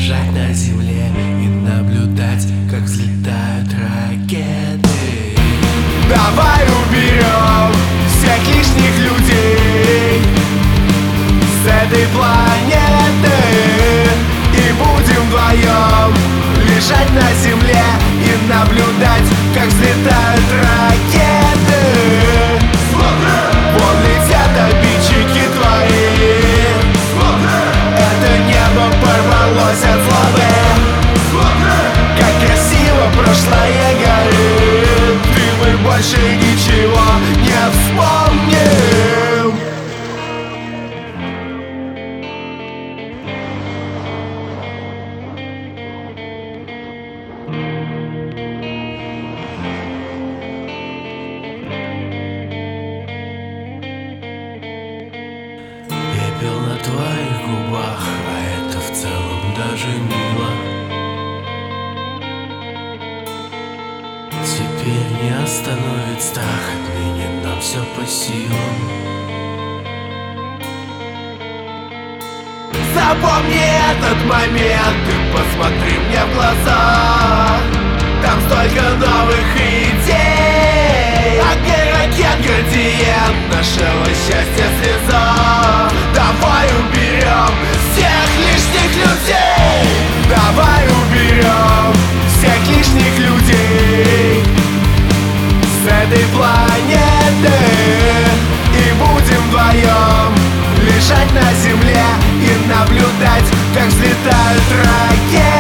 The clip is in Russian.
лежать на земле и наблюдать, как взлетают ракеты. Давай уберем всех лишних людей с этой планеты и будем вдвоем лежать на земле и наблюдать, как взлетают ракеты. Вон летят обидчики твои, это небо порвалось от злобы. Как красиво прошлое горит, и мы больше ничего не вспомним. Пепел на твоих губах, а это в целом даже мило. Теперь не остановит страх, отныне нам все по силам. Запомни этот момент и посмотри мне в глаза. Там столько новых идей, огонь, ракет, градиент нашего счастья слеза. Давай уберем всех лишних людей, давай уберем всех лишних людей с этой планеты и будем вдвоем лежать на земле и наблюдать, как взлетают ракеты.